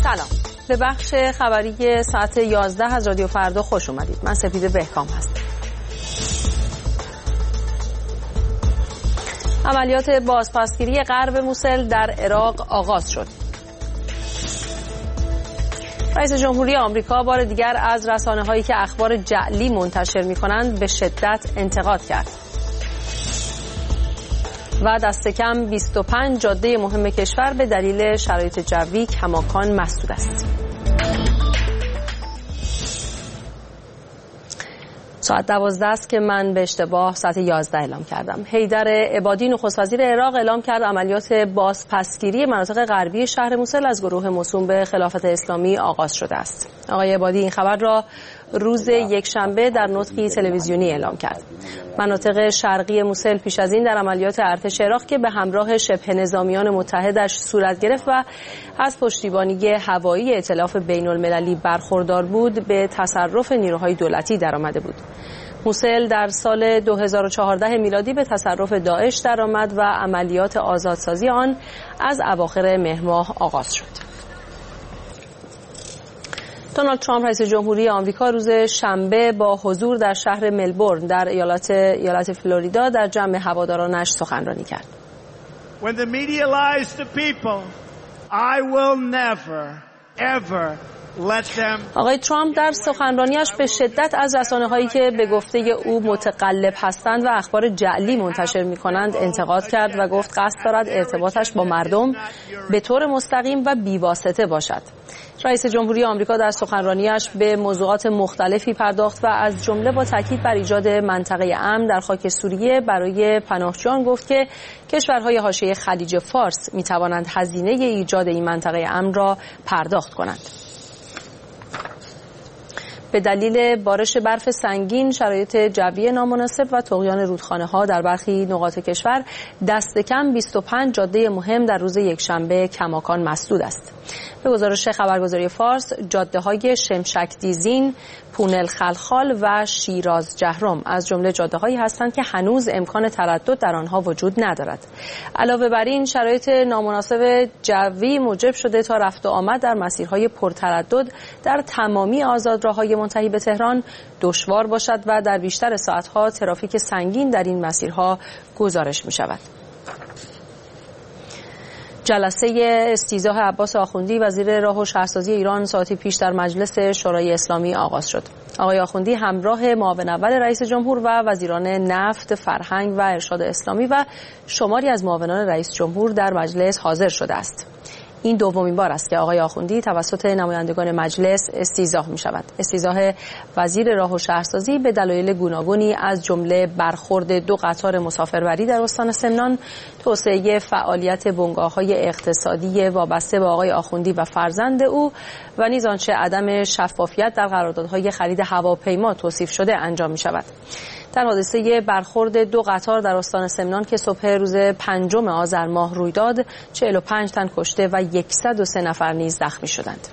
سلام، به بخش خبری ساعت 11 از رادیو فردا خوش اومدید. من سپیده بهکام هستم. عملیات بازپسگیری غرب موسل در عراق آغاز شد. رئیس جمهوری آمریکا بار دیگر از رسانه‌هایی که اخبار جعلی منتشر می‌کنند به شدت انتقاد کرد. و دست کم 25 جاده مهم کشور به دلیل شرایط جوی کماکان مسدود است. ساعت 12 است که من به اشتباه ساعت 11 اعلام کردم. حیدر عبادی نخست وزیر عراق اعلام کرد عملیات بازپسگیری مناطق غربی شهر موسل از گروه موسوم به خلافت اسلامی آغاز شده است. آقای عبادی این خبر را روز یکشنبه در نطقی تلویزیونی اعلام کرد. مناطق شرقی موسل پیش از این در عملیات ارتش عراق که به همراه شبه نظامیان متحدش صورت گرفت و از پشتیبانی هوایی ائتلاف بین‌المللی برخوردار بود، به تصرف نیروهای دولتی درآمده بود. موسل در سال 2014 میلادی به تصرف داعش درآمد و عملیات آزادسازی آن از اواخر مهر ماه آغاز شد. دونالد ترامپ رئیس جمهوری آمریکا روز شنبه با حضور در شهر ملبورن در ایالت فلوریدا در جمع هوادارانش سخنرانی کرد. When the media lies to people, I will never ever let them. آقای ترامپ در سخنرانیش به شدت از رسانه‌هایی که به گفته او متقلب هستند و اخبار جعلی منتشر می‌کنند انتقاد کرد و گفت قصد دارد ارتباطش با مردم به طور مستقیم و بی‌واسطه باشد. رئیس جمهوری آمریکا در سخنرانیش به موضوعات مختلفی پرداخت و از جمله با تاکید بر ایجاد منطقه امن در خاک سوریه برای پناهجویان گفت که کشورهای حاشیه خلیج فارس می‌توانند هزینه ایجاد این منطقه امن را پرداخت کنند. به دلیل بارش برف سنگین، شرایط جوی نامناسب و طغیان رودخانه‌ها در برخی نقاط کشور دست کم 25 جاده مهم در روز یکشنبه کماکان مسدود است. به گزارش خبرگزاری فارس، جاده‌های شمشک دیزین، پونل خلخال و شیراز جهرم از جمله جاده‌هایی هستند که هنوز امکان تردد در آنها وجود ندارد. علاوه بر این، شرایط نامناسب جوی موجب شده تا رفت و آمد در مسیرهای پرتردد در تمامی آزادراه‌های منتهی به تهران دشوار باشد و در بیشتر ساعت‌ها ترافیک سنگین در این مسیرها گزارش می‌شود. جلسه استیضاح عباس آخوندی وزیر راه و شهرسازی ایران ساعتی پیش در مجلس شورای اسلامی آغاز شد. آقای آخوندی همراه معاون اول رئیس جمهور و وزیران نفت، فرهنگ و ارشاد اسلامی و شماری از معاونان رئیس جمهور در مجلس حاضر شده است. این دومین بار است که آقای آخوندی توسط نمایندگان مجلس استیضاح می شود. استیضاح وزیر راه و شهرسازی به دلایل گوناگونی از جمله برخورد 2 قطار مسافربری در استان سمنان، توسعه فعالیت بنگاه‌های اقتصادی وابسته به آقای آخوندی و فرزند او و نیز آنچه عدم شفافیت در قراردادهای خرید هواپیما توصیف شده انجام می شود. در حادثه برخورد 2 قطار در استان سمنان که صبح روز 5 آذر ماه روی داد، 45 تن کشته و 103 نفر نیز زخمی شدند.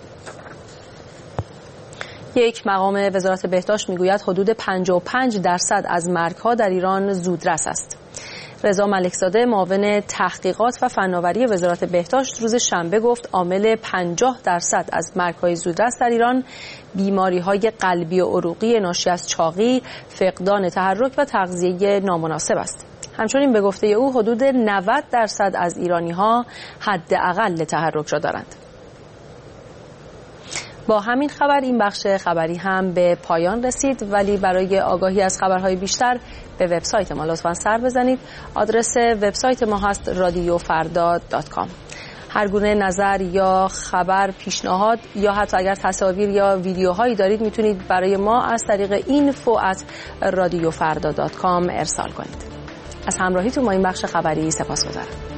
یک مقام وزارت بهداشت میگوید حدود 55% از مرگ‌ها در ایران زودرس است. رضا ملکزاده معاون تحقیقات و فناوری وزارت بهداشت روز شنبه گفت عامل 50% از مرگ‌های زودرس در ایران بیماری‌های قلبی و عروقی ناشی از چاقی، فقدان تحرک و تغذیه نامناسب است. همچنین به گفته او حدود 90% از ایرانی‌ها حداقل تحرک را دارند. با همین خبر این بخش خبری هم به پایان رسید، ولی برای آگاهی از خبرهای بیشتر به وبسایت ما لطفاً سر بزنید. آدرس وبسایت ما هست radiofarda.com. هر گونه نظر یا خبر، پیشنهاد یا حتی اگر تصاویر یا ویدیوهایی دارید میتونید برای ما از طریق info@radiofarda.com ارسال کنید. از همراهیتون با این بخش خبری سپاسگزارم.